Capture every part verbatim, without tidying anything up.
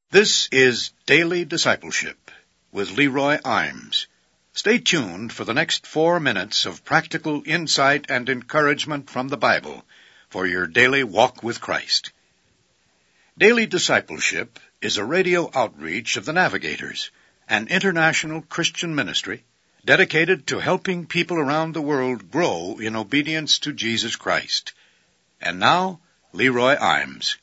This is Daily Discipleship with Leroy Imes. Stay tuned for the next four minutes of practical insight and encouragement from the Bible for your daily walk with Christ. Daily Discipleship is a radio outreach of the Navigators, an international Christian ministry dedicated to helping people around the world grow in obedience to Jesus Christ. And now, Leroy Imes.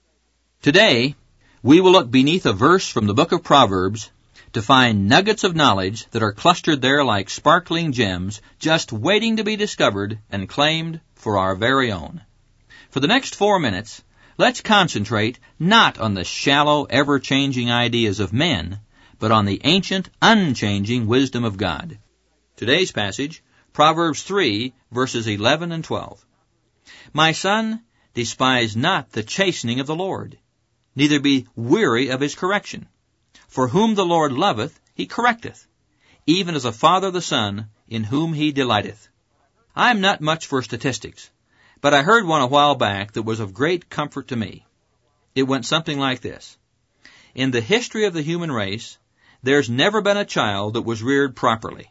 Today, we will look beneath a verse from the book of Proverbs to find nuggets of knowledge that are clustered there like sparkling gems, just waiting to be discovered and claimed for our very own. For the next four minutes, let's concentrate not on the shallow, ever-changing ideas of men, but on the ancient, unchanging wisdom of God. Today's passage, Proverbs three, verses eleven and twelve. My son, despise not the chastening of the Lord, neither be weary of his correction. For whom the Lord loveth, he correcteth, even as a father the son, in whom he delighteth. I am not much for statistics, but I heard one a while back that was of great comfort to me. It went something like this. In the history of the human race, there's never been a child that was reared properly.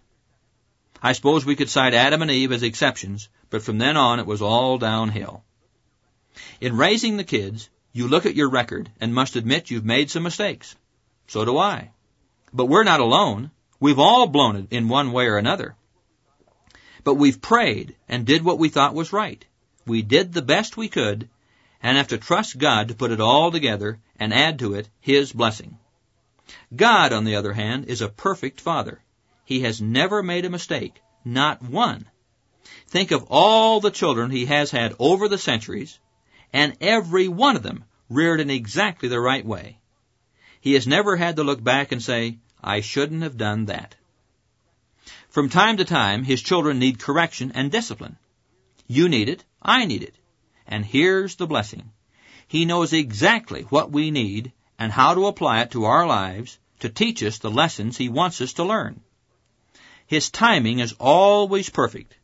I suppose we could cite Adam and Eve as exceptions, but from then on it was all downhill. In raising the kids, you look at your record and must admit you've made some mistakes. So do I. But we're not alone. We've all blown it in one way or another. But we've prayed and did what we thought was right. We did the best we could and have to trust God to put it all together and add to it His blessing. God, on the other hand, is a perfect Father. He has never made a mistake, not one. Think of all the children He has had over the centuries, and every one of them reared in exactly the right way. He has never had to look back and say, I shouldn't have done that. From time to time, His children need correction and discipline. You need it, I need it. And here's the blessing. He knows exactly what we need and how to apply it to our lives to teach us the lessons He wants us to learn. His timing is always perfect.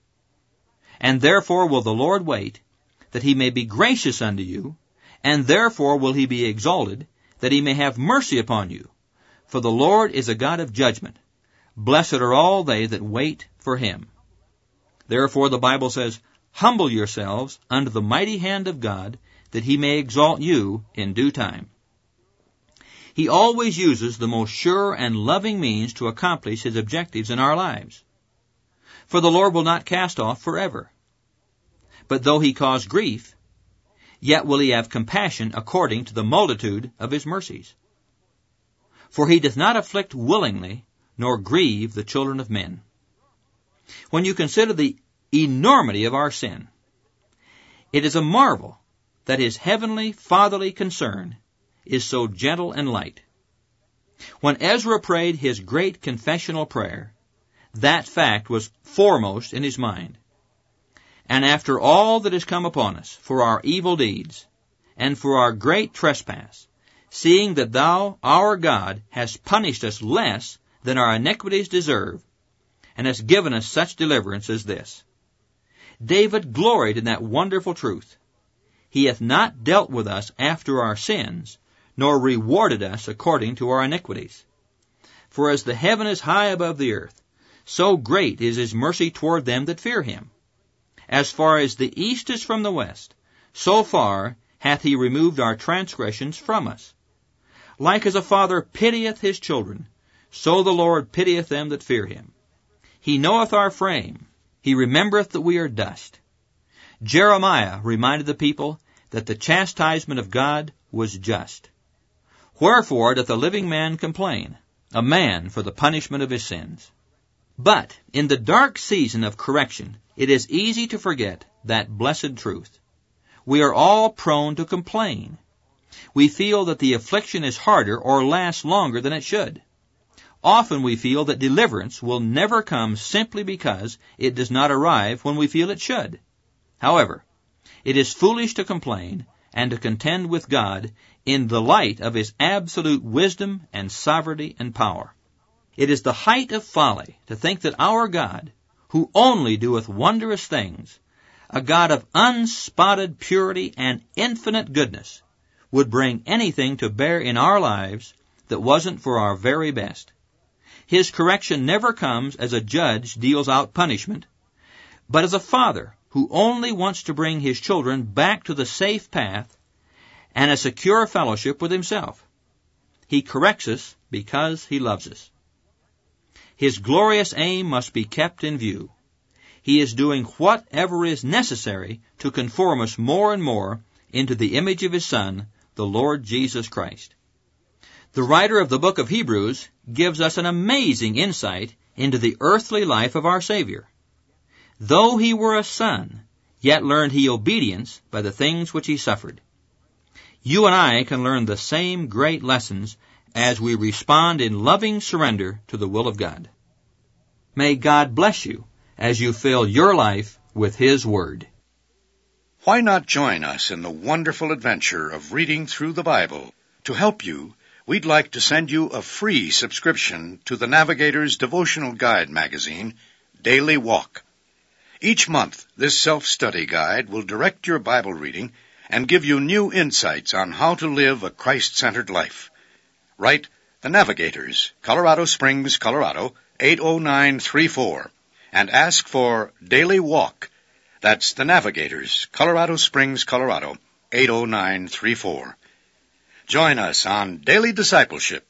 And therefore will the Lord wait, that He may be gracious unto you, and therefore will He be exalted, that He may have mercy upon you. For the Lord is a God of judgment. Blessed are all they that wait for Him. Therefore the Bible says, humble yourselves under the mighty hand of God, that He may exalt you in due time. He always uses the most sure and loving means to accomplish His objectives in our lives. For the Lord will not cast off forever. But though He cause grief, yet will He have compassion according to the multitude of His mercies. For He doth not afflict willingly, nor grieve the children of men. When you consider the enormity of our sin, it is a marvel that His heavenly, fatherly concern is so gentle and light. When Ezra prayed his great confessional prayer, that fact was foremost in his mind. And after all that has come upon us for our evil deeds, and for our great trespass, seeing that Thou, our God, hast punished us less than our iniquities deserve, and hast given us such deliverance as this. David gloried in that wonderful truth. He hath not dealt with us after our sins, nor rewarded us according to our iniquities. For as the heaven is high above the earth, so great is His mercy toward them that fear Him. As far as the east is from the west, so far hath He removed our transgressions from us. Like as a father pitieth his children, so the Lord pitieth them that fear Him. He knoweth our frame. He remembereth that we are dust. Jeremiah reminded the people that the chastisement of God was just. Wherefore doth a living man complain, a man for the punishment of his sins? But in the dark season of correction, it is easy to forget that blessed truth. We are all prone to complain. We feel that the affliction is harder or lasts longer than it should. Often we feel that deliverance will never come simply because it does not arrive when we feel it should. However, it is foolish to complain and to contend with God in the light of His absolute wisdom and sovereignty and power. It is the height of folly to think that our God, who only doeth wondrous things, a God of unspotted purity and infinite goodness, would bring anything to bear in our lives that wasn't for our very best. His correction never comes as a judge deals out punishment, but as a father who only wants to bring his children back to the safe path and a secure fellowship with himself. He corrects us because he loves us. His glorious aim must be kept in view. He is doing whatever is necessary to conform us more and more into the image of his Son, the Lord Jesus Christ. The writer of the book of Hebrews gives us an amazing insight into the earthly life of our Savior. Though he were a son, yet learned he obedience by the things which he suffered. You and I can learn the same great lessons as we respond in loving surrender to the will of God. May God bless you as you fill your life with His Word. Why not join us in the wonderful adventure of reading through the Bible? To help you, we'd like to send you a free subscription to the Navigator's devotional guide magazine, Daily Walk. Each month, this self-study guide will direct your Bible reading and give you new insights on how to live a Christ-centered life. Write The Navigators, Colorado Springs, Colorado, eight oh nine three four, and ask for Daily Walk. That's The Navigators, Colorado Springs, Colorado, eight oh nine three four. Join us on Daily Discipleship